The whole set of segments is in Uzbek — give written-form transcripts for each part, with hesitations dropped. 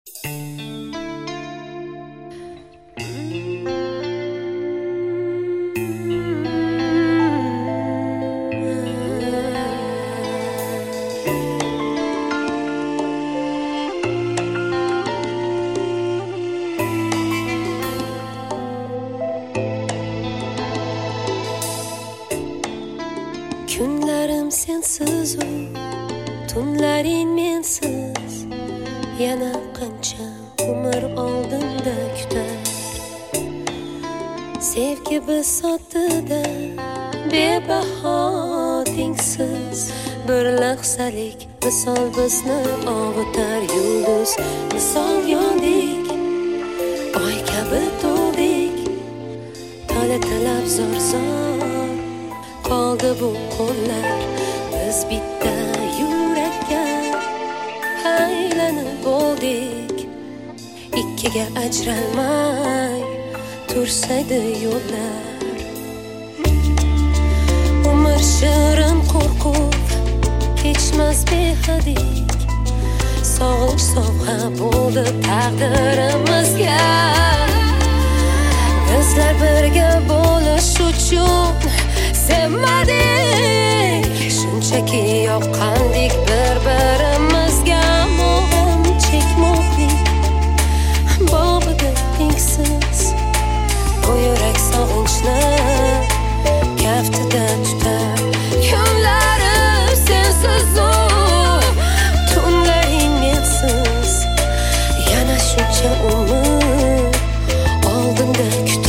Kunlarim sensiz tunlaring mensiz, yana qancha umr oldinda kutar. Sevgi bisotida bebaho tengsiz, bir lahzalik misol bizni ovutar. Yulduz misol yondik, oy kabi to'ldik, talab zor qoldi bu qo'llar. Biz bitta yurakka aylanib bo'ldik, ikkiga ajralmay tursaydi yo'llar. Umr shirin qo'rquv kechmas behadik, sog'inch sovg'a bo'ldi taqdirimizga. Bizlar birga bo'lish uchun sevmadik, shunchaki yoqqandik bir-birimizga. Mo'g'in chekmoqlik bobida tengsiz, bu yurak sog'inchni kaftida tutar. Kunlarim sensiz, tunlaring mensiz, yana shuncha umr oldinda kutar.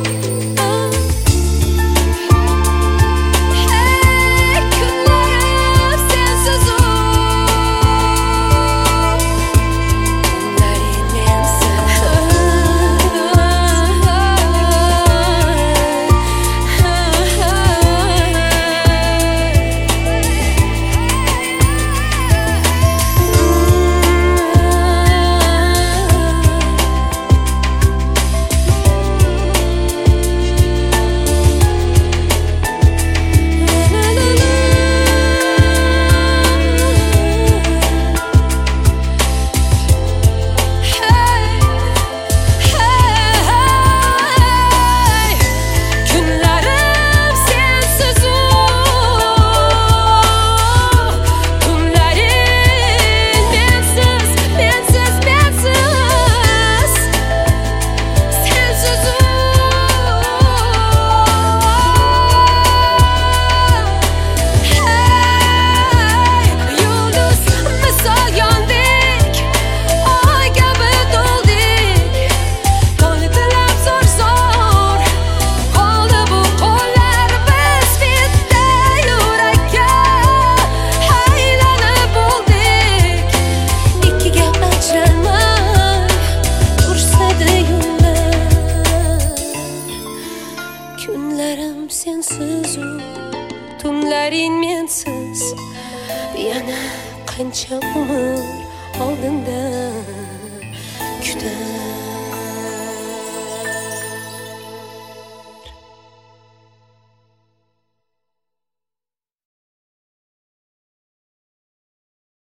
Kunlarim sensiz, tunlaring mensiz, yana qancha umr oldinda kutar.